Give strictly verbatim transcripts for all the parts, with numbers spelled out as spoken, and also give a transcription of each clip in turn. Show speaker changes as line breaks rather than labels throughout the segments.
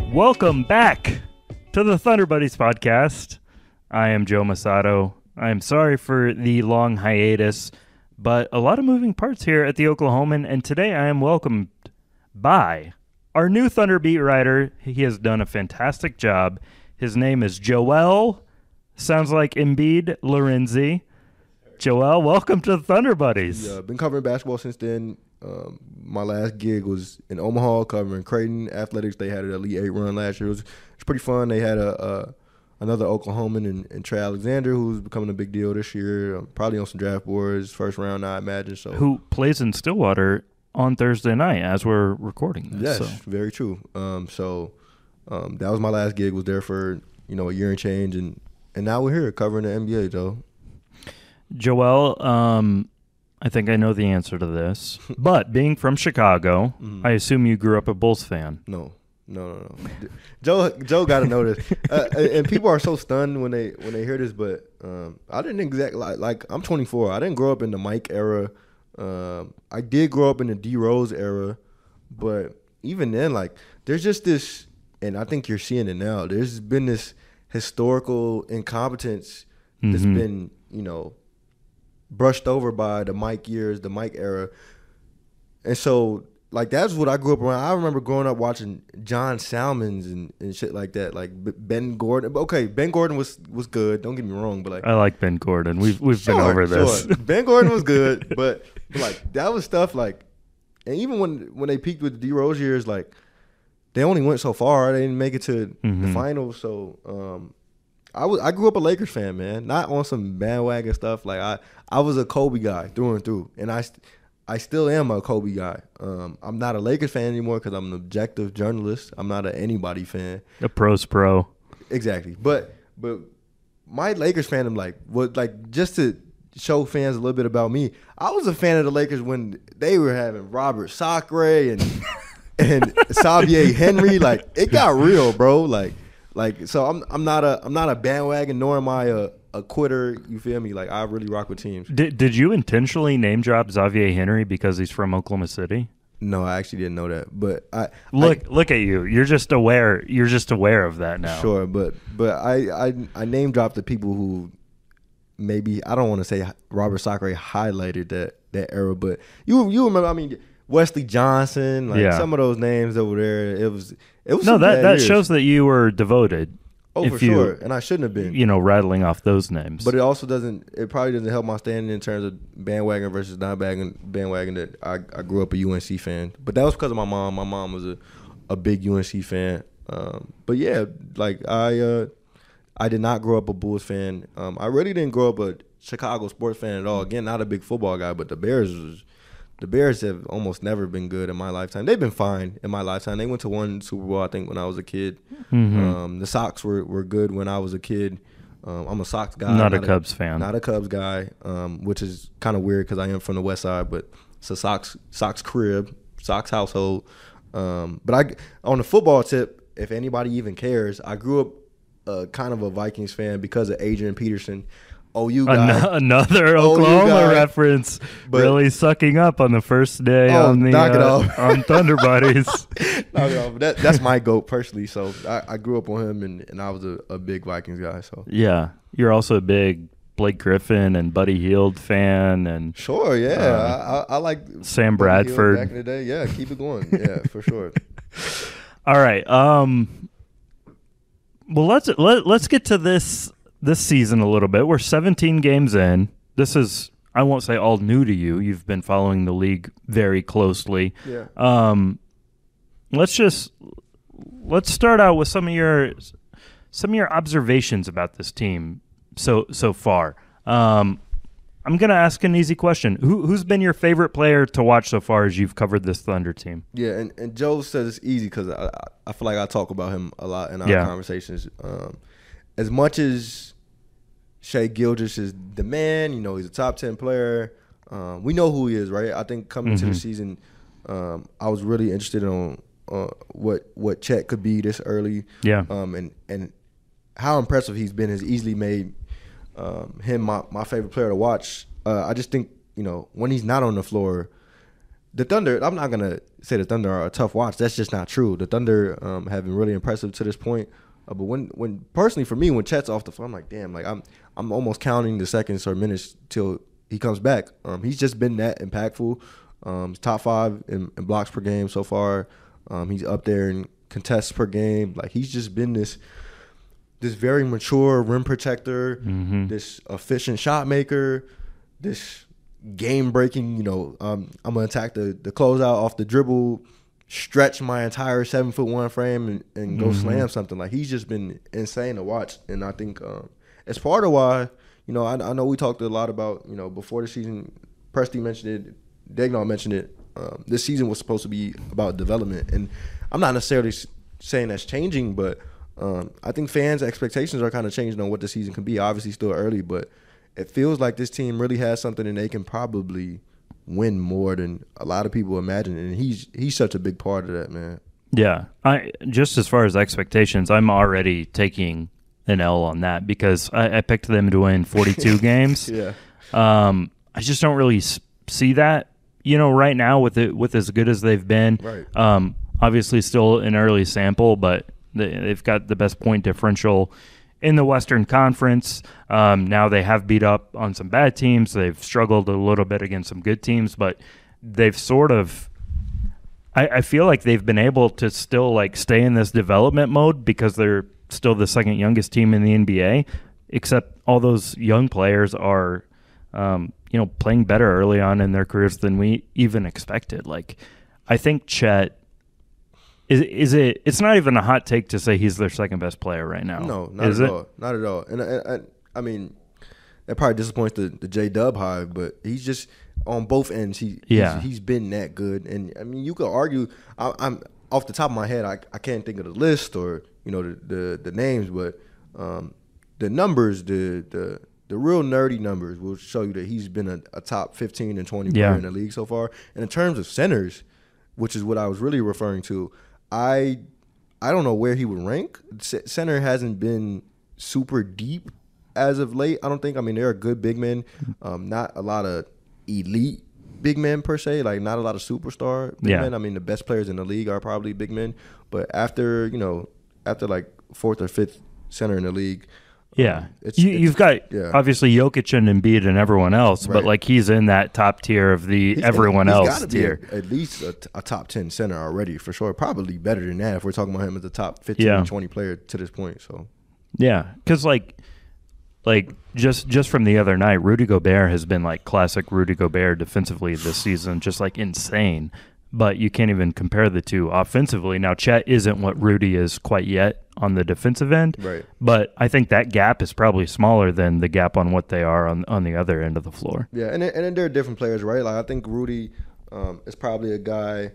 Welcome back to the Thunder Buddies podcast. I am Joe Masato. I am sorry for the long hiatus, but a lot of moving parts here at the Oklahoman, and today I am welcomed by our new Thunder beat writer. He has done a fantastic job. His name is Joel, sounds like Embiid Lorenzi. Joel, welcome to the Thunder Buddies.
Yeah, been covering basketball since then. Um, my last gig was in Omaha covering Creighton Athletics. They had an Elite Eight run last year. It was, it was pretty fun. They had a, a another Oklahoman in, in Trey Alexander, who's becoming a big deal this year. Um, probably on some draft boards, first round, I imagine. So
who plays in Stillwater on Thursday night as we're recording this.
Yes,
so.
very true. Um, so um, that was my last gig. Was there for you know a year and change, and and now we're here covering the N B A, Joe.
Joel, um, I think I know the answer to this, but being from Chicago, mm-hmm. I assume you grew up a Bulls fan.
No, no, no, no. Joe, Joe, got to know this, uh, and people are so stunned when they when they hear this. But um, I didn't exactly like, like. I'm twenty-four. I didn't grow up in the Mike era. Um, I did grow up in the D Rose era, but even then, like, there's just this, and I think you're seeing it now. There's been this historical incompetence mm-hmm. that's been, you know, brushed over by the Mike years, the Mike era. And so, like, that's what I grew up around. I remember growing up watching John Salmons and, and shit like that, like Ben Gordon. Okay, Ben Gordon was was good. Don't get me wrong, but like
I like Ben Gordon. We've we've
sure,
been over this.
Sure. Ben Gordon was good, but, but like that was stuff like, and even when when they peaked with the D Rose years, like they only went so far. They didn't make it to mm-hmm. the finals. So um, I was I grew up a Lakers fan, man. Not on some bandwagon stuff. Like I I was a Kobe guy through and through, and I. I still am a Kobe guy. Um, I'm not a Lakers fan anymore because I'm an objective journalist. I'm not an anybody fan.
A pro's pro.
Exactly. But but my Lakers fandom, like, what, like just to show fans a little bit about me, I was a fan of the Lakers when they were having Robert Sacre and and Xavier Henry. Like, it got real, bro. Like like so I'm I'm not a I'm not a bandwagon, nor am I a a quitter, you feel me? Like, I really rock with teams.
Did Did you intentionally name drop Xavier Henry because he's from Oklahoma City?
No, I actually didn't know that. But I
look
I,
look at you. You're just aware. You're just aware of that now.
Sure, but but I I, I name dropped the people who maybe, I don't want to say Robert Sacre highlighted that that era, but you you remember? I mean, Wesley Johnson, like yeah. some of those names over there. It was it was
no that that
years.
shows that you were devoted.
Oh,
if
for
you,
sure, and I shouldn't have been.
You know, rattling off those names.
But it also doesn't. It probably doesn't help my standing in terms of bandwagon versus non-bandwagon. Bandwagon that I, I grew up a U N C fan, but that was because of my mom. My mom was a, a big U N C fan. Um, but yeah, like I uh, I did not grow up a Bulls fan. Um, I really didn't grow up a Chicago sports fan at all. Again, not a big football guy, but the Bears was. The Bears have almost never been good in my lifetime. They've been fine in my lifetime. They went to one Super Bowl, I think, when I was a kid. Mm-hmm. Um, the Sox were, were good when I was a kid. Um, I'm a Sox guy.
Not, not a Cubs a, fan.
Not a Cubs guy, um, which is kind of weird because I am from the West Side, but it's a Sox Sox crib, Sox household. Um, but I, on the football tip, if anybody even cares, I grew up uh, kind of a Vikings fan because of Adrian Peterson. O U guy.
An- another Oklahoma guy. Reference. But, really sucking up on the first day
oh,
on the
knock it
uh,
off.
on Thunder Buddies.
knock it off. That, that's my GOAT personally. So I, I grew up on him, and, and I was a, a big Vikings guy. So
yeah, you're also a big Blake Griffin and Buddy Hield fan, and
sure, yeah, uh, I, I like
Sam
Buddy
Bradford
Hield back in the day. Yeah, keep it going. Yeah, for sure.
All right. Um. Well, let's let, let's get to this. This season a little bit. We're seventeen games in. This is, I won't say all new to you. You've been following the league very closely.
Yeah.
Um, let's just let's start out with some of your some of your observations about this team so so far. Um, I'm gonna ask an easy question. Who who's been your favorite player to watch so far as you've covered this Thunder team?
Yeah, and, and Joe says it's easy because I I feel like I talk about him a lot in our
yeah.
conversations. Um, as much as Shai Gilgeous is the man, you know, he's a top ten player. Um, we know who he is, right? I think coming mm-hmm. into the season, um, I was really interested in uh, what what Chet could be this early.
Yeah.
Um, and and how impressive he's been has easily made um, him my, my favorite player to watch. Uh, I just think, you know, when he's not on the floor, the Thunder, I'm not going to say the Thunder are a tough watch. That's just not true. The Thunder um, have been really impressive to this point. Uh, but when, when personally for me, when Chet's off the floor, I'm like, damn, like I'm I'm almost counting the seconds or minutes till he comes back. Um, he's just been that impactful. Um, he's top five in, in blocks per game so far. Um, he's up there in contests per game. Like he's just been this this very mature rim protector, mm-hmm. this efficient shot maker, this game breaking, you know, um, I'm gonna attack the the closeout off the dribble, stretch my entire seven foot one frame and, and go mm-hmm. slam something. Like he's just been insane to watch, and I think um, it's part of why, you know, I, I know we talked a lot about, you know, before the season. Presti mentioned it, Daigneault mentioned it. Um, this season was supposed to be about development, and I'm not necessarily saying that's changing, but um, I think fans' expectations are kind of changing on what the season can be. Obviously, still early, but it feels like this team really has something, and they can probably win more than a lot of people imagine. And he's he's such a big part of that, man.
Yeah, I just as far as expectations, I'm already taking an L on that because I, I picked them to win forty-two games.
Yeah,
um, I just don't really see that. You know, right now with it with as good as they've been,
right.
um, obviously still an early sample, but they, they've got the best point differential in the Western Conference. Um, now they have beat up on some bad teams. They've struggled a little bit against some good teams, but they've sort of I, I feel like they've been able to still like stay in this development mode because they're still the second youngest team in the N B A, except all those young players are um, you know, playing better early on in their careers than we even expected. Like I think Chet Is is it? It's not even a hot take to say he's their second best player right now.
No, not
is
at
it?
all. Not at all. And, and, and I mean, that probably disappoints the, the J Dub hive, but he's just on both ends. He
yeah.
he's, he's been that good. And I mean, you could argue. I, I'm off the top of my head. I, I can't think of the list or you know the the, the names, but um, the numbers, the the the real nerdy numbers will show you that he's been a, a top fifteen and twenty
yeah.
player in the league so far. And in terms of centers, which is what I was really referring to. I I don't know where he would rank. C- center hasn't been super deep as of late, I don't think. I mean, there are good big men, um, not a lot of elite big men per se, like not a lot of superstar big
yeah.
men. I mean, the best players in the league are probably big men. But after, you know, after like fourth or fifth center in the league,
Yeah,
um, it's,
you,
it's,
you've got
yeah.
obviously Jokic and Embiid and everyone else,
right.
but like he's in that top tier of the
he's
everyone
he's
else
gotta
tier.
Be a, at least a, a top ten center already for sure. Probably better than that if we're talking about him as a top fifteen,
yeah.
twenty player to this point. So
yeah, because like like just just from the other night, Rudy Gobert has been like classic Rudy Gobert defensively this season, just like insane. But you can't even compare the two offensively. Now, Chet isn't what Rudy is quite yet on the defensive end,
right.
but I think that gap is probably smaller than the gap on what they are on on the other end of the floor.
Yeah, and and then there are different players, right? Like I think Rudy um, is probably a guy.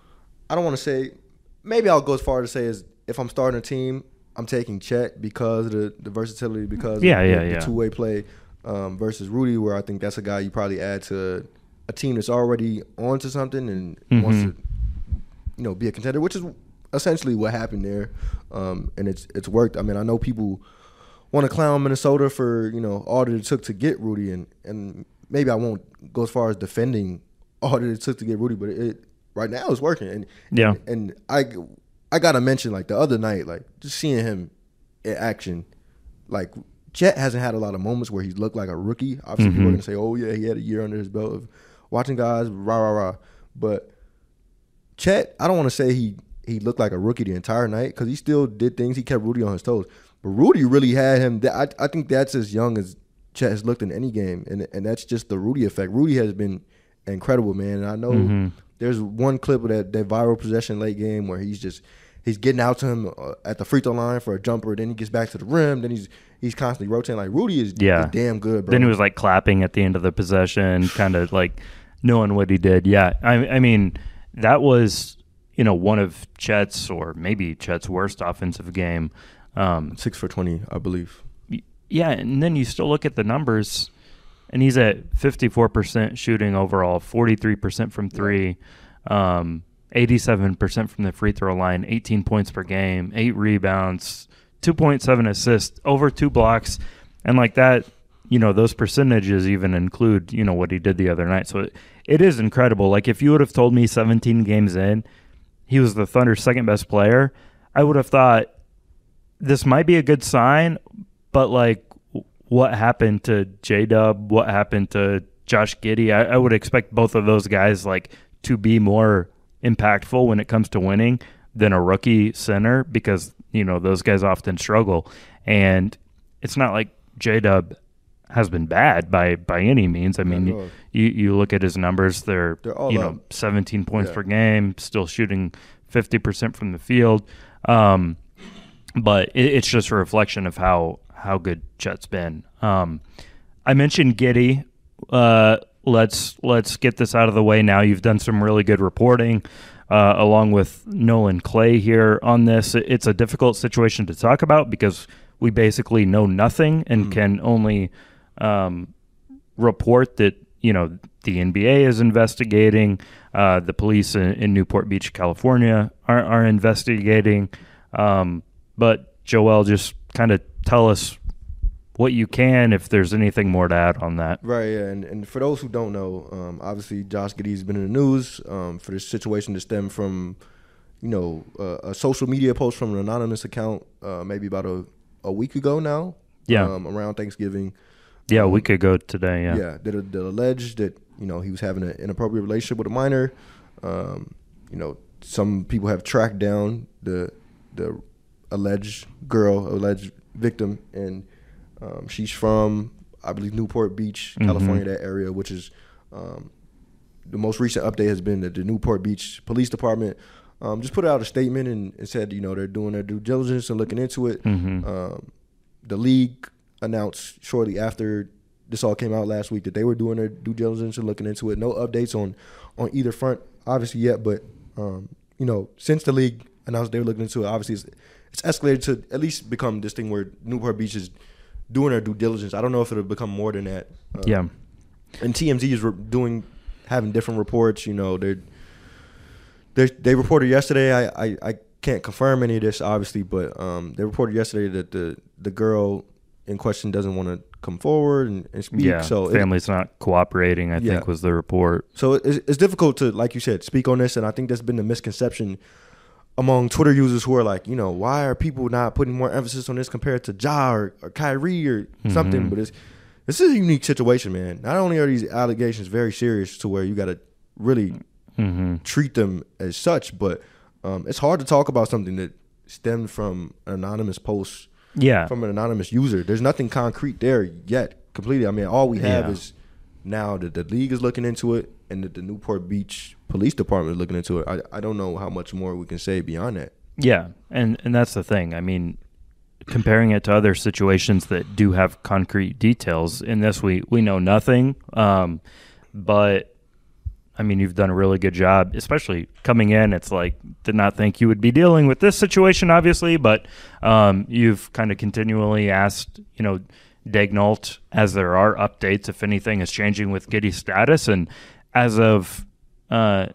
I don't want to say. Maybe I'll go as far to say is if I'm starting a team, I'm taking Chet because of the, the versatility, because
yeah,
of
yeah,
the,
yeah.
the two way play um, versus Rudy, where I think that's a guy you probably add to a team that's already onto something and
mm-hmm.
wants to, you know, be a contender, which is essentially what happened there, um, and it's it's worked. I mean, I know people want to clown Minnesota for you know all that it took to get Rudy, and and maybe I won't go as far as defending all that it took to get Rudy, but it right now it's working. And
yeah,
and, and I I gotta mention like the other night, like just seeing him in action, like Chet hasn't had a lot of moments where he's looked like a rookie. Obviously, mm-hmm. people are gonna say, oh yeah, he had a year under his belt of watching guys, rah rah rah, but Chet, I don't want to say he, he looked like a rookie the entire night because he still did things. He kept Rudy on his toes. But Rudy really had him. I, I think that's as young as Chet has looked in any game, and and that's just the Rudy effect. Rudy has been incredible, man. And I know mm-hmm. there's one clip of that, that viral possession late game where he's just he's getting out to him uh, at the free throw line for a jumper. Then he gets back to the rim. Then he's he's constantly rotating. Like Rudy is,
yeah.
is damn good, bro.
Then he was like clapping at the end of the possession, kind of like knowing what he did. Yeah, I, I mean that was. You know, one of Chet's or maybe Chet's worst offensive game. Um,
Six for twenty, I believe.
Yeah, and then you still look at the numbers, and he's at fifty-four percent shooting overall, forty-three percent from three, um, eighty-seven percent from the free throw line, eighteen points per game, eight rebounds, two point seven assists, over two blocks. And like that, you know, those percentages even include, you know, what he did the other night. So it, it is incredible. Like, if you would have told me seventeen games in, he was the Thunder's second best player, I would have thought this might be a good sign, but like, what happened to J-Dub? What happened to Josh Giddey? I, I would expect both of those guys like to be more impactful when it comes to winning than a rookie center, because, you know, those guys often struggle. And it's not like J-Dub has been bad by, by any means. I mean, you, you you look at his numbers; they're, they're all you know up. seventeen points yeah. per game, still shooting fifty percent from the field. Um, but it, it's just a reflection of how how good Chet's been. Um, I mentioned Giddey. Uh, let's let's get this out of the way now. You've done some really good reporting, uh, along with Nolan Clay here on this. It's a difficult situation to talk about because we basically know nothing and mm. can only um, report that, you know, the N B A is investigating, uh, the police in, in Newport Beach, California are, are investigating. Um, but Joel, just kind of tell us what you can, if there's anything more to add on that.
Right, yeah, and, and for those who don't know, um, obviously Josh Giddey's been in the news um, for this situation to stem from, you know, uh, a social media post from an anonymous account uh, maybe about a, a week ago now.
Yeah.
Um, around Thanksgiving.
Yeah, a week ago today, yeah.
Yeah, that, that alleged that, you know, he was having an inappropriate relationship with a minor. Um, you know, some people have tracked down the the alleged girl, alleged victim, and um, she's from, I believe, Newport Beach, California, mm-hmm. that area, which is um, the most recent update has been that the Newport Beach Police Department um, just put out a statement and, and said, you know, they're doing their due diligence and looking into it.
Mm-hmm.
Um, the league announced shortly after this all came out last week that they were doing their due diligence and looking into it. No updates on, on either front, obviously, yet. But, um, you know, since the league announced they were looking into it, obviously it's, it's escalated to at least become this thing where Newport Beach is doing their due diligence. I don't know if it'll become more than that. Um,
yeah.
And T M Z is re- doing, having different reports. You know, they're, they're, they reported yesterday, I, I, I can't confirm any of this, obviously, but um, they reported yesterday that the, the girl in question doesn't want to come forward and, and speak.
Yeah,
so
family's
it,
not cooperating, I yeah. think was the report.
So it's, it's difficult to, like you said, speak on this, and I think that's been the misconception among Twitter users who are like, you know, why are people not putting more emphasis on this compared to Ja or, or Kyrie or mm-hmm. something? But it's this is a unique situation, man. Not only are these allegations very serious to where you got to really
mm-hmm.
treat them as such, but um, it's hard to talk about something that stemmed from an anonymous post.
Yeah,
from an anonymous user. There's nothing concrete there yet, completely. I mean, all we have
yeah.
is now that the league is looking into it and that the Newport Beach Police Department is looking into it. I, I don't know how much more we can say beyond that.
Yeah, and, and that's the thing. I mean, comparing it to other situations that do have concrete details, in this we, we know nothing, um, but I mean, you've done a really good job, especially coming in. It's like, did not think you would be dealing with this situation, obviously, but um, you've kind of continually asked, you know, Daigneault, as there are updates, if anything is changing with Giddey's status. And as of uh,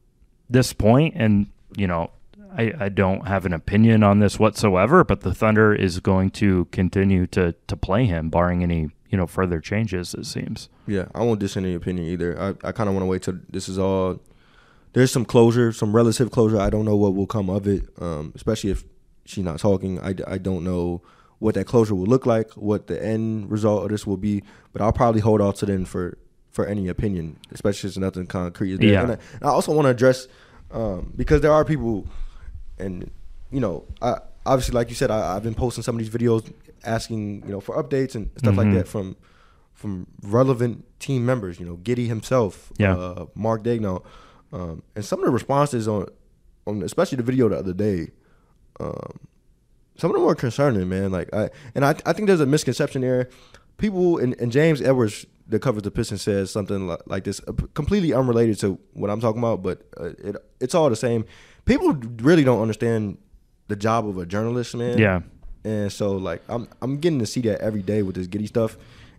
this point, and, you know, I, I don't have an opinion on this whatsoever, but the Thunder is going to continue to, to play him, barring any, you know, further changes, it seems.
Yeah, I won't diss any opinion either. I, I kind of want to wait till this is all. There's some closure, some relative closure. I don't know what will come of it, um, especially if she's not talking. I, I don't know what that closure will look like, what the end result of this will be. But I'll probably hold off to then for, for any opinion, especially since nothing concrete is there.
Yeah.
And I, and I also want to address, um, because there are people, and, you know, I obviously, like you said, I, I've been posting some of these videos asking, you know, for updates and stuff
mm-hmm.
like that from from relevant team members, you know, Giddey himself,
yeah.
uh, Mark Daigneault, um, and some of the responses on, on especially the video the other day, um, some of them were concerning, man. Like, I and I, I think there's a misconception there. People, and, and James Edwards, that covers the Pistons, says something like, like this, uh, completely unrelated to what I'm talking about, but uh, it it's all the same. People really don't understand the job of a journalist, man.
Yeah.
And so, like, I'm I'm getting to see that every day with this Giddey stuff.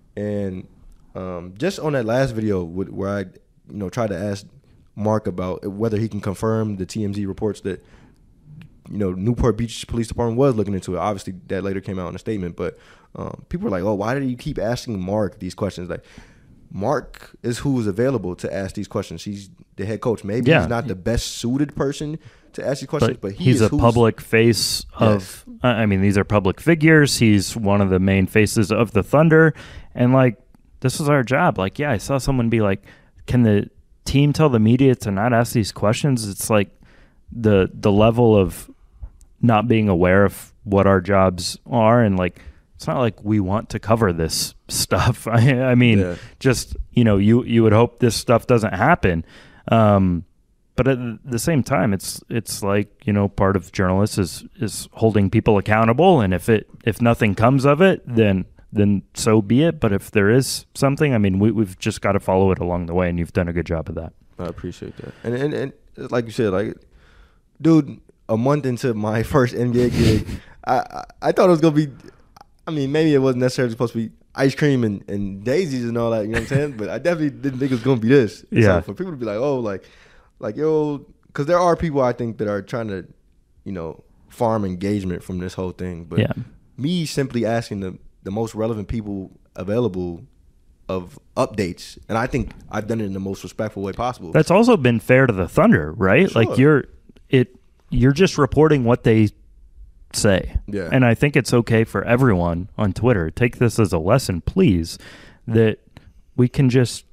And um, just on that last video with, where I, you know, tried to ask Mark about whether he can confirm the T M Z reports that, you know, Newport Beach Police Department was looking into it. Obviously, that later came out in a statement. But Um, people are like, oh, why do you keep asking Mark these questions? Like, Mark is who is available to ask these questions. He's the head coach. Maybe
Yeah.
he's not the best suited person to ask these questions, but,
but
he
he's
is
a
who's-
public face of.
Yes.
I mean, these are public figures. He's one of the main faces of the Thunder, and like this is our job. Like, yeah, I saw someone be like, "Can the team tell the media to not ask these questions?" It's like the the level of not being aware of what our jobs are, and like it's not like we want to cover this stuff. I, I mean,
Yeah.
just you know, you you would hope this stuff doesn't happen. Um, But at the same time, it's it's like, you know, part of journalists is, is holding people accountable, and if it if nothing comes of it, then then so be it. But if there is something, I mean, we we've just got to follow it along the way, and you've done a good job of that.
I appreciate that. And and, and like you said, like, dude, a month into my first N B A gig, I, I I thought it was gonna be. I mean, maybe it wasn't necessarily supposed to be ice cream and, and daisies and all that. You know what I'm saying? But I definitely didn't think it was gonna be this.
Yeah.
So for people to be like, oh, like. Like, yo, because there are people I think that are trying to, you know, farm engagement from this whole thing. But
Yeah.
me simply asking the, the most relevant people available of updates, and I think I've done it in the most respectful way possible.
That's also been fair to the Thunder, right?
Sure.
Like you're it you're just reporting what they say.
Yeah.
And I think it's okay for everyone on Twitter. Take this as a lesson, please, that we can just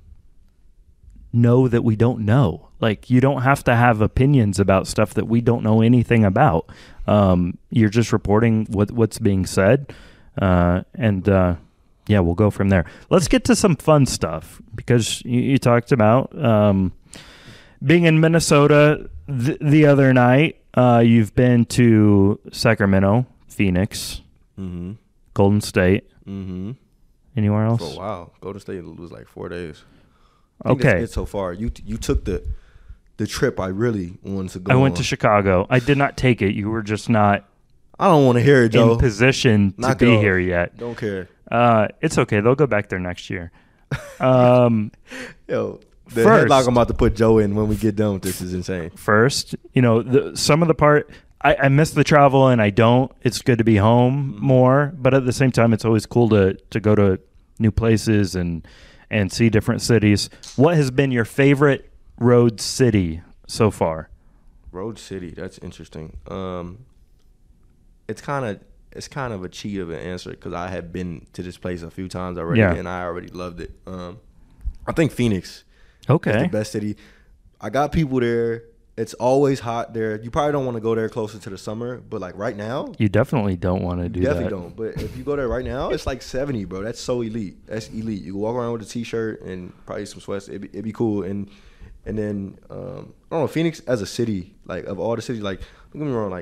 know that we don't know. Like, you don't have to have opinions about stuff that we don't know anything about. Um, you're just reporting what what's being said. Uh, and, uh, yeah, we'll go from there. Let's get to some fun stuff, because you, you talked about um, being in Minnesota th- the other night. Uh, you've been to Sacramento, Phoenix,
Mm-hmm.
Golden State.
Mm-hmm.
Anywhere else?
For a while. Golden State was like four days. I think
Okay.
that's it so far. You you took the the trip I really wanted to go
I went
on.
to Chicago. I did not take it. You were just not
I don't want to hear it, Joe.
in position to
Knock it
be
off.
here yet.
Don't care.
Uh, it's okay. They'll go back there next year. Um,
Yo, the
First-
headlock I'm about to put Joe in when we get done with this is insane.
first, you know, the, some of the part, I, I miss the travel and I don't. It's good to be home more, but at the same time, it's always cool to, to go to new places and and see different cities. What has been your favorite road city so far?
Road City, that's interesting. Um, it's kind of it's kind of a cheat of an answer because I had been to this place a few times already,
Yeah.
and I already loved it. Um, I think Phoenix is
Okay.
the best city. I got people there. It's always hot there. You probably don't want to go there closer to the summer, but like right now,
You definitely don't want to do
definitely
that.
don't. But if you go there right now, it's like seventy, bro. That's so elite. That's elite. You can walk around with a t-shirt and probably some sweats. It'd be, it'd be cool. And and then um, I don't know, Phoenix as a city, like of all the cities, like don't get me wrong, like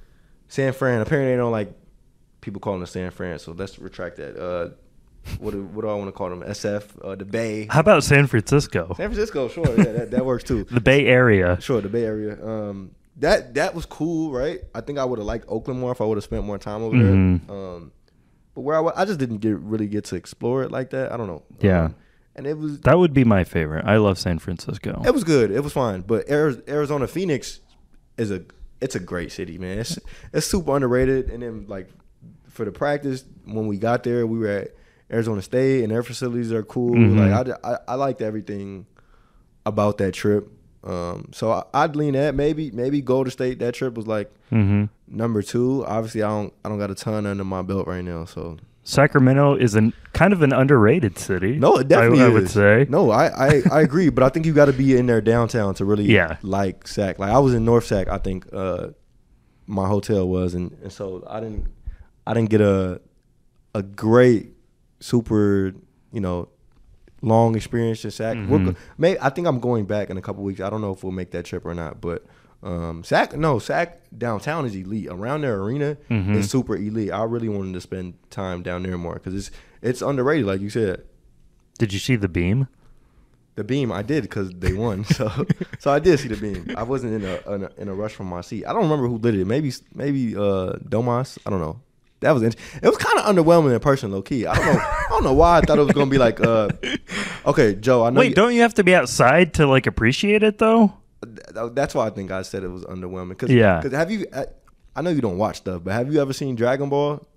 San Fran. Apparently they don't like people calling it San Fran, so let's retract that. Uh, what do, what do I want to call them? S F, uh, the Bay,
How about San Francisco?
San Francisco. Sure, yeah, that, that works too.
The Bay Area.
Sure, the Bay Area. Um, that that was cool, right? I think I would have liked Oakland more if I would have spent more time over
Mhm.
there. Um, but where I, wa- I just didn't get really get to explore it like that. I don't know.
Yeah.
Um, and it was
That would be my favorite. I love San Francisco.
it was good. It was fine. But Ari- Arizona Phoenix is a it's a great city, man. It's it's super underrated. And then like for the practice when we got there, we were at Arizona State and their facilities are cool.
Mhm.
Like I, I I liked everything about that trip. Um, so I, I'd lean that maybe maybe Golden State. That trip was like
hmm
number two. Obviously, I don't I don't got a ton under my belt right now. So
Sacramento is an kind of an underrated city.
no, it definitely
I, I
is.
would say.
No, I I, I agree, but I think you got to be in there downtown to really
Yeah.
like Sac. Like I was in North Sac, I think uh, my hotel was, and, and so I didn't I didn't get a a great super you know long experience in Sac. We're
Mhm.
go- may I think I'm going back in a couple weeks. I don't know if we'll make that trip or not, but. Um, Sac, no, Sac downtown is elite. Around their arena
Mhm.
is super elite. I really wanted to spend time down there more because it's it's underrated, like you said.
Did you see the beam?
The beam, I did because they won. So, so I did see the beam. I wasn't in a, in a in a rush from my seat. I don't remember who lit it. Maybe maybe uh, Domas. I don't know. That was int- it. Was kind of underwhelming in person, low key. I don't know. I don't know why I thought it was gonna be like. Uh, okay, Joe. I know.
Wait,
you,
don't you have to be outside to like appreciate it though?
th- that's why I think I said it was underwhelming. Cause,
Yeah.
Because have you? I, I know you don't watch stuff, but have you ever seen Dragon Ball?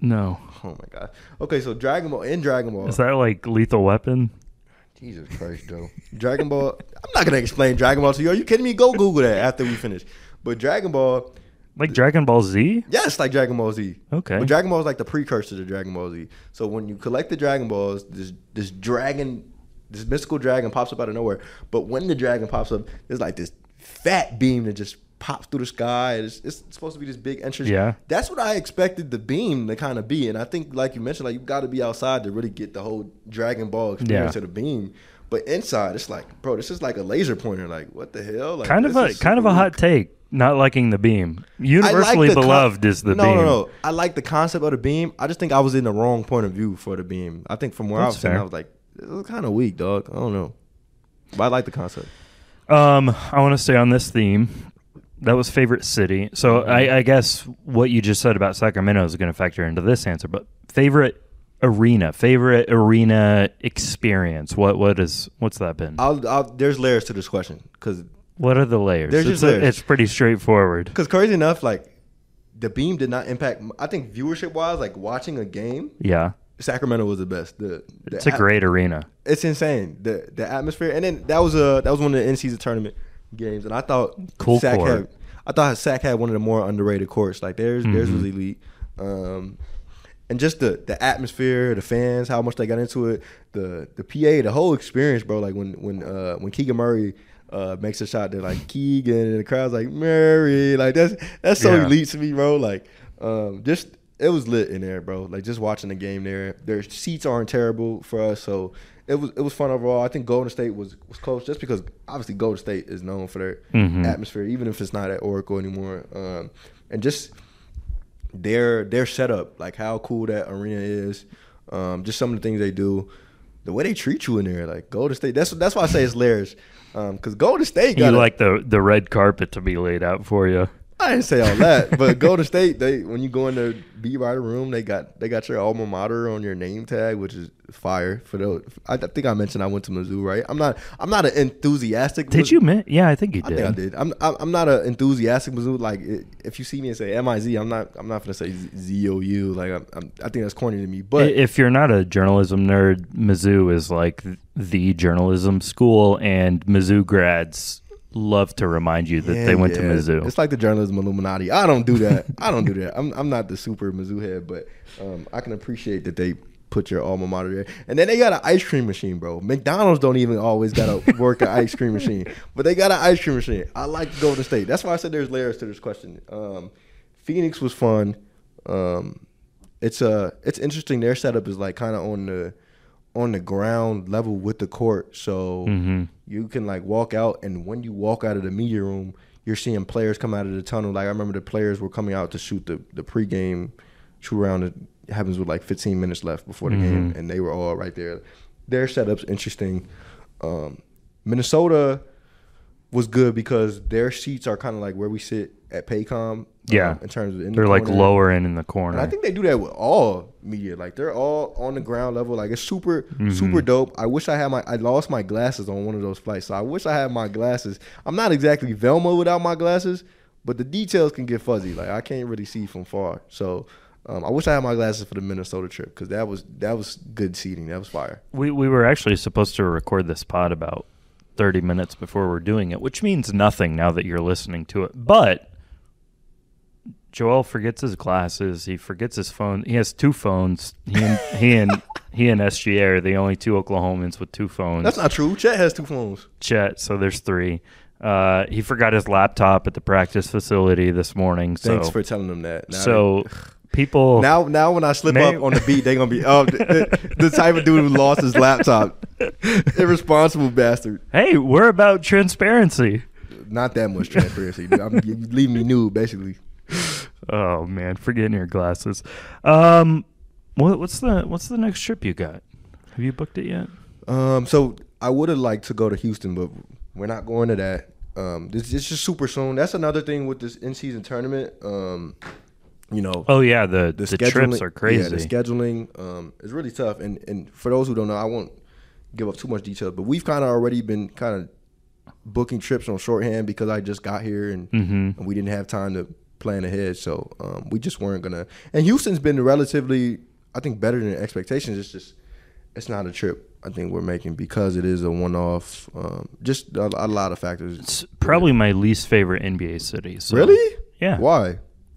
No.
Oh my god. Okay, so Dragon Ball in Dragon Ball.
Is that like Lethal Weapon?
Jesus Christ, Joe. Dragon Ball. I'm not gonna explain Dragon Ball to you. Are you kidding me? Go Google that after we finish. But Dragon Ball.
Like Dragon Ball Z?
Yeah, it's like Dragon Ball Z.
Okay.
But Dragon Ball is like the precursor to Dragon Ball Z. So when you collect the Dragon Balls, this this dragon, this mystical dragon pops up out of nowhere. But when the dragon pops up, there's like this fat beam that just pops through the sky. It's, it's supposed to be this big entrance.
Yeah.
That's what I expected the beam to kind of be. And I think, like you mentioned, like you got to be outside to really get the whole Dragon Ball experience
Yeah.
of the beam. But inside, it's like, bro, this is like a laser pointer. Like, what the hell? Like,
Kind of
this
a
is
kind of
super
a hot
weak.
take. Not liking the beam.
I
Universally
like the con-
beloved is the
no,
beam.
No, no, I like the concept of the beam. I just think I was in the wrong point of view for the beam. I think from where
That's
I was sitting,
fair.
I was like, this is kind of weak, dog. I don't know. But I like the concept.
Um, I want to stay on this theme. That was favorite city. So
Mm-hmm.
I, I guess what you just said about Sacramento is going to factor into this answer. But favorite arena, favorite arena experience. What what is what's that been?
I'll, I'll, there's layers to this question because
What are the layers?
There's
it's,
just layers.
it's pretty straightforward.
because crazy enough, like the beam did not impact. I think viewership wise, like watching a game,
Yeah,
Sacramento was the best. The, the
it's a
at-
great arena.
It's insane. The the atmosphere, and then that was a that was one of the in season tournament games, and I thought
Cool
Sac
court.
had I thought Sac had one of the more underrated courts. Like theirs theirs
Mhm.
was elite, um, and just the the atmosphere, the fans, how much they got into it, the the P A, the whole experience, bro. Like when when uh, when Keegan Murray. Uh, makes a shot, they're like Keegan, and the crowd's like Murray, like that's that's so
Yeah.
elite to me, bro. Like, um, just it was lit in there, bro. Like just watching the game there. Their seats aren't terrible for us, so it was it was fun overall. I think Golden State was was close, just because obviously Golden State is known for their
Mhm.
atmosphere, even if it's not at Oracle anymore. Um, and just their their setup, like how cool that arena is, um, just some of the things they do, the way they treat you in there, like Golden State. That's that's why I say it's layers, because Golden State
You
got
like the the red carpet to be laid out for you.
I didn't say all that, but Golden State, they when you go in the beat writer room, they got they got your alma mater on your name tag, which is fire. For those, I, I think I mentioned I went to Mizzou, right? I'm not I'm not an enthusiastic.
Did you? Mi- yeah, I think you
I
did.
think I did. I'm I'm I'm not an enthusiastic Mizzou. Like it, if you see me and say M I Z, I'm not I'm not gonna say Z O U. Like I'm, I'm, I think that's corny to me.
I-
But
if you're not a journalism nerd, Mizzou is like the journalism school, and Mizzou grads love to remind you that
yeah,
they went to
yeah.
Mizzou.
It's like the journalism Illuminati. I don't do that. I don't do that. I'm I'm not the super Mizzou head, but um, I can appreciate that they put your alma mater there. And then they got an ice cream machine, bro. McDonald's don't even always got to work an ice cream machine, but they got an ice cream machine. I like Golden State. That's why I said there's layers to this question. Um, Phoenix was fun. Um, it's uh, it's interesting. Their setup is like kind of on the on the ground level with the court, so
Mhm.
you can like walk out, and when you walk out of the media room, you're seeing players come out of the tunnel. Like I remember the players were coming out to shoot the the pregame shoot around. It happens with like fifteen minutes left before the
Mhm.
game, and they were all right there. Their setup's interesting. Um, Minnesota was good because their seats are kind of like where we sit at Paycom.
Yeah.
um, in terms of in the
They're like
corner.
lower in in the corner.
And I think they do that with all media. Like they're all on the ground level. Like it's super,
Mhm.
super dope. I wish I had my. I lost my glasses on one of those flights, so I wish I had my glasses. I'm not exactly Velma without my glasses, but the details can get fuzzy. Like I can't really see from far. So um, I wish I had my glasses for the Minnesota trip because that was that was good seating. That was fire.
we we were actually supposed to record this pod about thirty minutes before we're doing it, which means nothing now that you're listening to it. But Joel forgets his glasses. He forgets his phone. He has two phones. He and he and he and S G A are the only two Oklahomans with two phones.
That's not true. Chet has two phones.
Chet, so there's three. Uh, he forgot his laptop at the practice facility this morning. So,
Thanks for telling them that. Now
so people
Now, now when I slip
May-
up on the beat, they're gonna be oh the, the, the type of dude who lost his laptop, irresponsible bastard.
Hey, we're about transparency.
Not that much transparency. Dude. I'm, you leaving me nude, basically.
Oh man, forgetting your glasses. Um, what, what's the what's the next trip you got? Have you booked it yet?
Um, so I would have liked to go to Houston, but we're not going to that. Um, this it's just super soon. That's another thing with this in-season tournament. Um, you know,
Oh yeah, the
the,
the,
scheduling,
trips are crazy.
Yeah, the scheduling um, is really tough. And and for those who don't know, I won't give up too much detail, but we've kind of already been kind of booking trips on shorthand because I just got here and,
mm-hmm.
and we didn't have time to plan ahead. So um, we just weren't gonna. And Houston's been relatively, I think, better than expectations. It's just it's not a trip I think we're making because it is a one-off. Um, just a, a lot of factors.
It's probably my least favorite N B A city. So.
Really?
Yeah.
Why?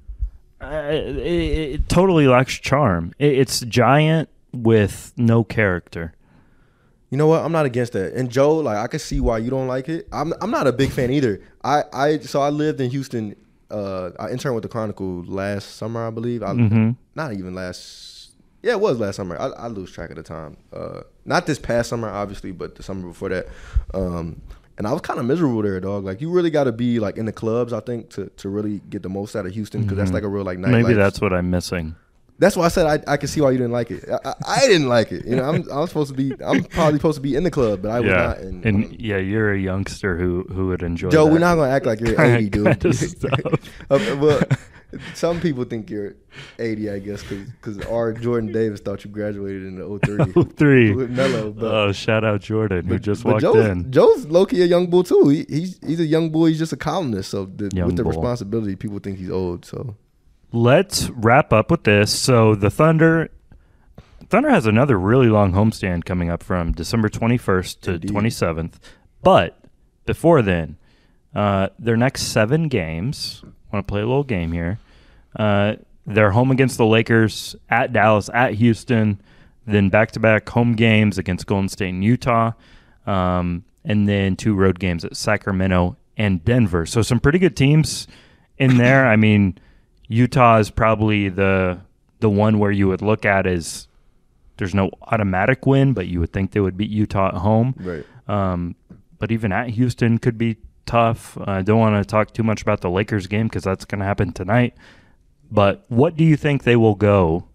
Uh, it, it totally lacks charm. It, it's giant with no character.
You know what? I'm not against that. And Joe, like I can see why you don't like it. I'm I'm not a big fan either. I, I so I lived in Houston. Uh, I interned with the Chronicle last summer, I believe. I,
mm-hmm.
Not even last. Yeah, it was last summer. I, I lose track of the time. Uh, not this past summer, obviously, but the summer before that. Um, and I was kind of miserable there, dog. Like you really got to be like in the clubs, I think, to to really get the most out of Houston because mm-hmm. that's like a real like nightlife.
Maybe that's what I'm missing.
That's why I said I I can see why you didn't like it. I, I, I didn't like it. You know, I'm I'm supposed to be I'm probably supposed to be in the club, but I was
yeah.
not. And,
and
um,
yeah, you're a youngster who who would enjoy.
Joe,
that.
we're not gonna act like you're eighty, dude.
uh,
well, some people think you're eighty, I guess, because our Jordan Davis thought you graduated in the oh three.
oh three
With Melo. But,
oh, shout out Jordan who just walked
Joe's,
in.
Joe's low-key a young bull too. He, he's he's a young boy. He's just a columnist. So the, with the
bull.
responsibility, people think he's old. So.
Let's wrap up with this. So the Thunder, Thunder has another really long homestand coming up from December twenty-first to
Indeed.
twenty-seventh. But before then, uh, their next seven games, I want to play a little game here. Uh, they're home against the Lakers, at Dallas, at Houston, then back-to-back home games against Golden State and Utah, um, and then two road games at Sacramento and Denver. So some pretty good teams in there. I mean, Utah is probably the the one where you would look at as there's no automatic win, but you would think they would beat Utah at home.
Right.
Um, but even at Houston could be tough. I uh, don't want to talk too much about the Lakers game because that's going to happen tonight. But what do you think they will go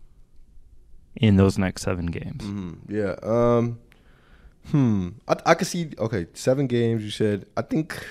in those next seven games?
Mm-hmm. Yeah. Um, hmm. I, I could see, okay, seven games, you said. I think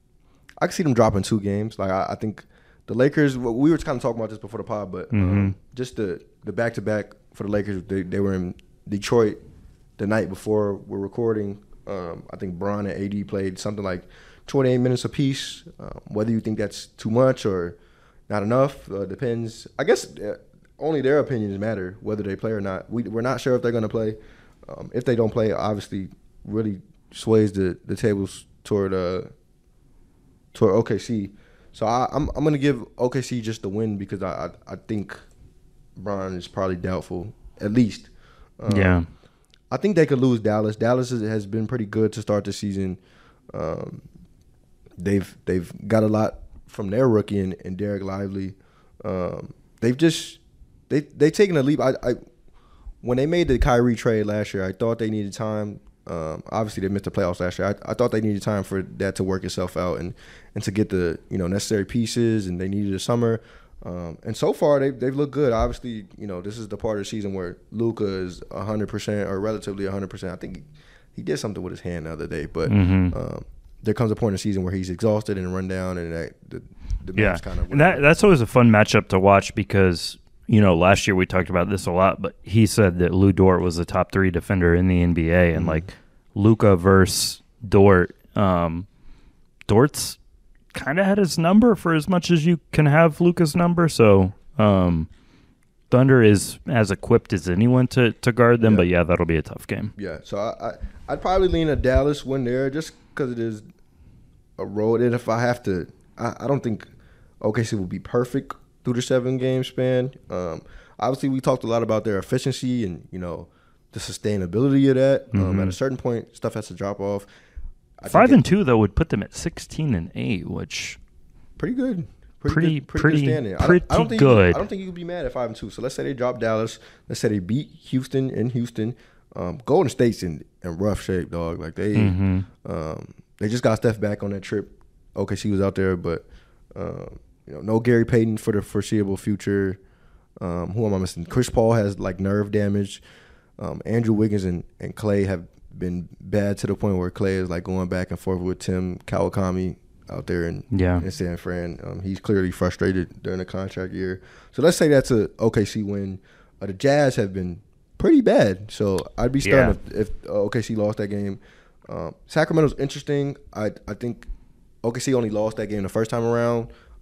I could see them dropping two games. Like, I, I think the Lakers, we were kind of talking about this before the pod, but
mm-hmm.
um, just the, the back-to-back for the Lakers, they, they were in Detroit the night before we're recording. Um, I think Bron and A D played something like twenty-eight minutes apiece. Um, whether you think that's too much or not enough uh, depends. I guess uh, only their opinions matter, whether they play or not. We, we're not sure if they're going to play. Um, if they don't play, obviously really sways the, the tables toward uh, toward O K C. So I, I'm I'm gonna give O K C just the win because I I, I think Bron is probably doubtful at least. Um,
yeah,
I think they could lose Dallas. Dallas is, has been pretty good to start the season. Um, they've they've got a lot from their rookie and, and Derek Lively. Um, they've just they they taken a leap. I, I when they made the Kyrie trade last year, I thought they needed time. Um, obviously, they missed the playoffs last year. I, I thought they needed time for that to work itself out and, and to get the you know necessary pieces, and they needed a summer. Um, and so far, they've, they've looked good. Obviously, you know this is the part of the season where Luka is one hundred percent or relatively one hundred percent. I think he, he did something with his hand the other day. But
mm-hmm.
um, there comes a point in the season where he's exhausted and run down, and that, the, the
yeah.
kind of
and that, that's always a fun matchup to watch because – you know, last year we talked about this a lot, but he said that Lou Dort was the top three defender in the N B A, and mm-hmm. like Luka versus Dort, um, Dort's kind of had his number for as much as you can have Luka's number. So um, Thunder is as equipped as anyone to, to guard them,
yeah.
but yeah, that'll be a tough game.
Yeah, so I, I I'd probably lean a Dallas win there just because it is a road, and if I have to, I, I don't think O K C will be perfect through the seven-game span. Um, obviously, we talked a lot about their efficiency and, you know, the sustainability of that. Um,
mm-hmm.
At a certain point, stuff has to drop off. I
Five and two, though, would put them at sixteen and eight, which
pretty good.
Pretty,
Pretty, good, pretty,
pretty,
good standing.
pretty
I don't, I don't think
good.
You, I don't think you could be mad at five and two. So let's say they drop Dallas. Let's say they beat Houston in Houston. Um, Golden State's in, in rough shape, dog. Like they,
mm-hmm.
um, they just got Steph back on that trip. O K C was out there, but. Um, You know, no Gary Payton for the foreseeable future. Um, who am I missing? Chris Paul has like nerve damage. Um, Andrew Wiggins and, and Clay have been bad to the point where Clay is like going back and forth with Tim Kawakami out there in,
yeah.
in San Fran. Um, he's clearly frustrated during the contract year. So let's say that's a O K C win. Uh, the Jazz have been pretty bad. So I'd be stunned yeah. if, if uh, O K C lost that game. Um, Sacramento's interesting. I I think O K C only lost that game the first time around.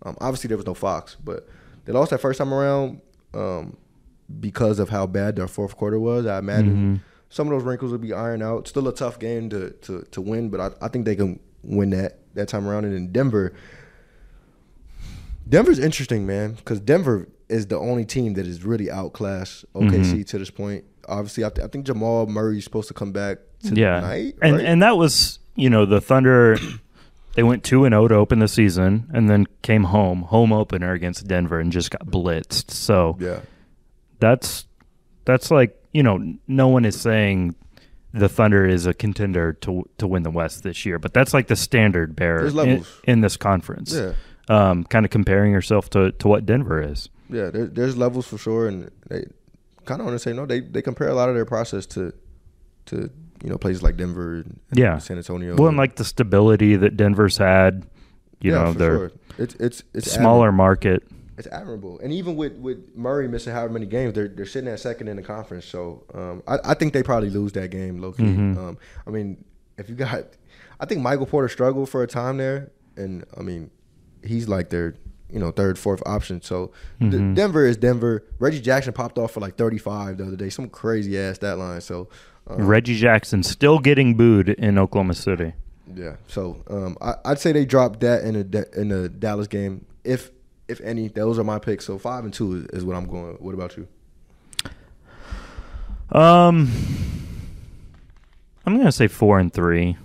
Um, obviously, there was no Fox, but they lost that first time around um, because of how bad their fourth quarter was. I imagine mm-hmm. some of those wrinkles will be ironed out. Still a tough game to to, to win, but I, I think they can win that that time around. And in Denver, Denver's interesting, man, because Denver is the only team that is really outclassed O K C mm-hmm. to this point. Obviously, I, th- I think Jamal Murray is supposed to come back tonight.
Yeah,
right?
and and that was, you know, the Thunder. They went two and zero to open the season, and then came home home opener against Denver and just got blitzed. So
yeah,
that's that's like, you know, no one is saying the Thunder is a contender to to win the West this year, but that's like the standard bearer in, in this conference.
Yeah,
um, kind of comparing yourself to to what Denver is.
Yeah, there, there's levels for sure, and they kind of want to say no. They they compare a lot of their process to to you know places like Denver and
yeah.
San Antonio.
Well, and like the stability that Denver's had, you
yeah,
know,
for
they're
sure. it's it's it's
smaller
admirable.
market.
It's admirable, and even with, with Murray missing however many games, they're they're sitting at second in the conference. So um, I I think they probably lose that game, low key. Mm-hmm. Um, I mean, if you got, I think Michael Porter struggled for a time there, and I mean, he's like their you know third, fourth option. So mm-hmm. the, Denver is Denver. Reggie Jackson popped off for like thirty-five the other day, some crazy ass stat line. So
um, Reggie Jackson still getting booed in Oklahoma City.
Yeah, so um, I, I'd say they dropped that in a in the Dallas game, if if any. Those are my picks. So five and two is, is what I'm going. What about you?
Um, I'm gonna say four and three.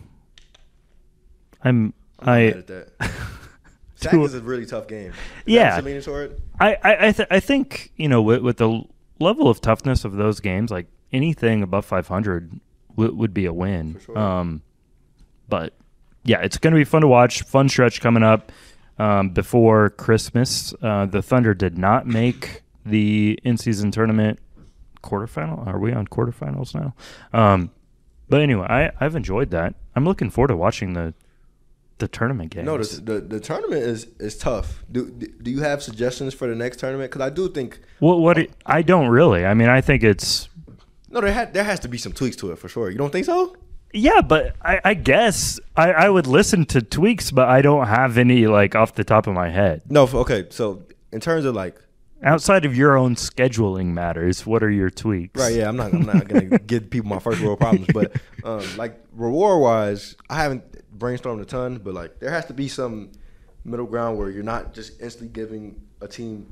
I'm, I'm I.
Mad at that. Sac is a really tough game. Is
yeah,
that leaning toward?
I I I, th- I think you know with, with the level of toughness of those games, like anything above five hundred w- would be a win.
For sure.
Um, but yeah, it's going to be fun to watch. Fun stretch coming up um, before Christmas. Uh, the Thunder did not make the in-season tournament quarterfinal. Are we on quarterfinals now? Um, but anyway, I, I've enjoyed that. I'm looking forward to watching the the tournament games.
No, the the, the tournament is, is tough. Do do you have suggestions for the next tournament? Because I do think.
Well, what it, I don't really. I mean, I think it's.
No, there ha- there has to be some tweaks to it for sure. You don't think so?
Yeah, but I, I guess I, I would listen to tweaks, but I don't have any like off the top of my head.
No, okay. So in terms of like
outside of your own scheduling matters, what are your tweaks?
Right. Yeah, I'm not. I'm not gonna give people my first world problems, but um, like reward wise, I haven't brainstormed a ton, but like there has to be some middle ground where you're not just instantly giving a team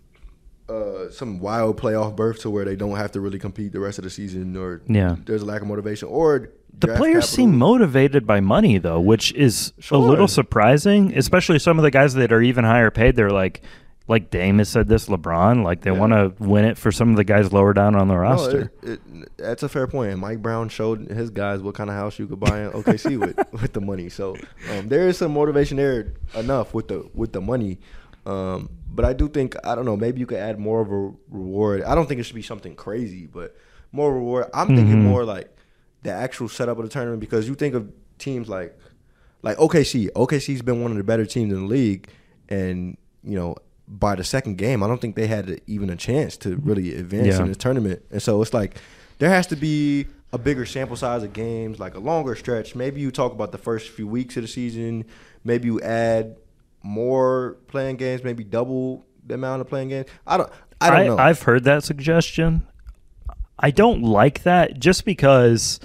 uh, some wild playoff berth to where they don't have to really compete the rest of the season, or
yeah.
there's a lack of motivation, or
the players
capital.
seem motivated by money, though, which is
sure.
a little surprising, especially some of the guys that are even higher paid. They're like, like Dame has said this, LeBron, like they yeah. want to win it for some of the guys lower down on the roster.
No, it, it, that's a fair point. And Mike Brown showed his guys what kind of house you could buy in O K C with, with the money. So um, there is some motivation there enough with the with the money. Um, but I do think, I don't know, maybe you could add more of a reward. I don't think it should be something crazy, but more reward. I'm mm-hmm. thinking more like the actual setup of the tournament, because you think of teams like like O K C. O K C's been one of the better teams in the league, and you know, by the second game, I don't think they had even a chance to really advance
yeah.
in this tournament. And so it's like there has to be a bigger sample size of games, like a longer stretch. Maybe you talk about the first few weeks of the season. Maybe you add more playing games, maybe double the amount of playing games. I don't I don't
I,
know.
I've heard that suggestion. I don't like that just because,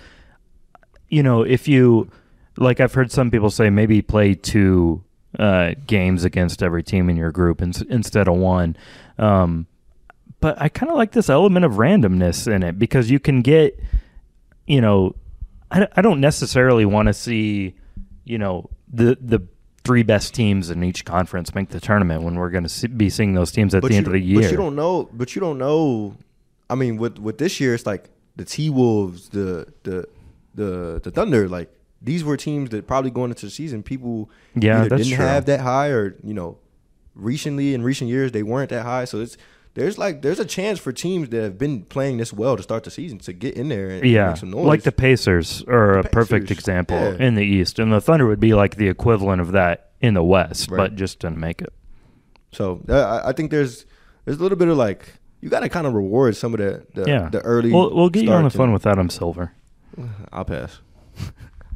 you know, if you, like I've heard some people say maybe play two uh, games against every team in your group in, instead of one. Um, but I kind of like this element of randomness in it, because you can get, you know, I, I don't necessarily want to see, you know, the the three best teams in each conference make the tournament when we're going to see, be seeing those teams at
but
the
you,
end of the year.
But you don't know. But you don't know. I mean, with with this year, it's like the T-Wolves, the the the the Thunder. Like these were teams that probably going into the season, people
yeah,
either
that's
didn't
true.
have that high, or you know, recently in recent years they weren't that high. So it's there's like there's a chance for teams that have been playing this well to start the season to get in there and
yeah,
make some noise.
Like the Pacers are
The
a perfect
Pacers,
example
yeah.
in the East, and the Thunder would be like the equivalent of that in the West,
Right.
but just didn't make it.
So uh, I think there's there's a little bit of like you got to kind of reward some of the the,
Yeah,
the early.
We'll, we'll get you on the
starts
phone
and-
with Adam Silver.
I'll pass.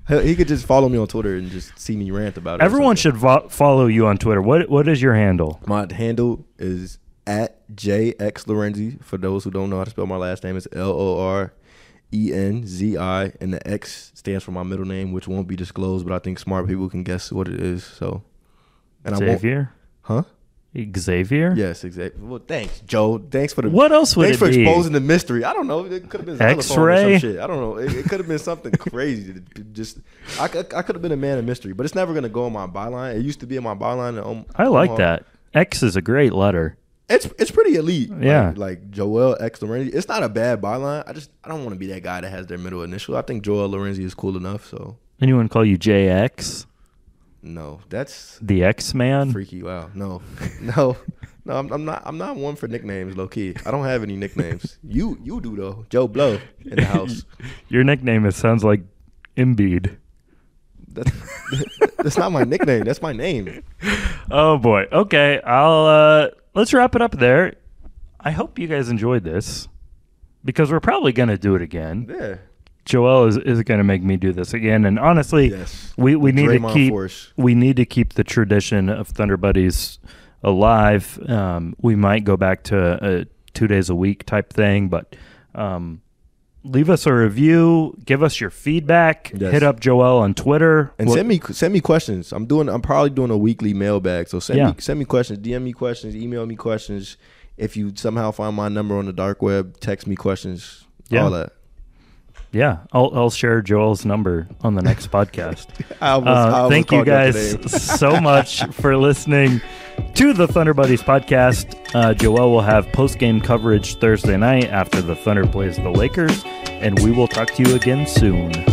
He he could just follow me on Twitter and just see me rant about it.
Everyone should vo- follow you on Twitter. What What is your handle?
My handle is at J X Lorenzi. For those who don't know how to spell my last name, it's L O R E N Z I, and the X stands for my middle name, which won't be disclosed, but I think smart people can guess what it is. So, and
Xavier?
I won't, huh?
Xavier?
Yes, exactly. Well, thanks, Joe. Thanks for the.
What else would
Thanks
it
for
be?
exposing the mystery. I don't know. It could have been xylophone
X-ray?
or some shit. I don't know. It, it could have been something crazy. Just, I, I, I could have been a man of mystery, but it's never gonna go in my byline. It used to be in my byline. At Om-
I like
Omaha.
that. X is a great letter.
It's it's pretty elite.
Yeah.
Like, like Joel X Lorenzi. It's not a bad byline. I just I don't want to be that guy that has their middle initial. I think Joel Lorenzi is cool enough. So
Anyone call you J X?
no, that's
The X-Man?
freaky. Wow. No, no, no. I'm, I'm not. I'm not one for nicknames. Low key. I don't have any nicknames. You you do though. Joe Blow in the house.
Your nickname, it sounds like Embiid.
That's that's not my nickname. That's my name.
Oh boy. Okay, I'll uh let's wrap it up there. I hope you guys enjoyed this because we're probably going to do it again.
Yeah.
Joel is, is going to make me do this again, and honestly,
Yes.
we, we need
Draymond
to keep
Force.
we need to keep the tradition of Thunder Buddies alive. Um, we might go back to a two days a week type thing, but um, leave us a review, give us your feedback,
Yes.
hit up Joel on Twitter,
And
What-
send me send me questions. I'm doing. I'm probably doing a weekly mailbag. So send
Yeah.
me send me questions. D M me questions. Email me questions. If you somehow find my number on the dark web, text me questions.
Yeah.
All that.
Yeah, I'll I'll share Joel's number on the next podcast.
I almost, I
Uh,
almost
thank you
called that
guys
today.
so much for listening to the Thunder Buddies podcast. Uh, Joel will have post game coverage Thursday night after the Thunder plays the Lakers, and we will talk to you again soon.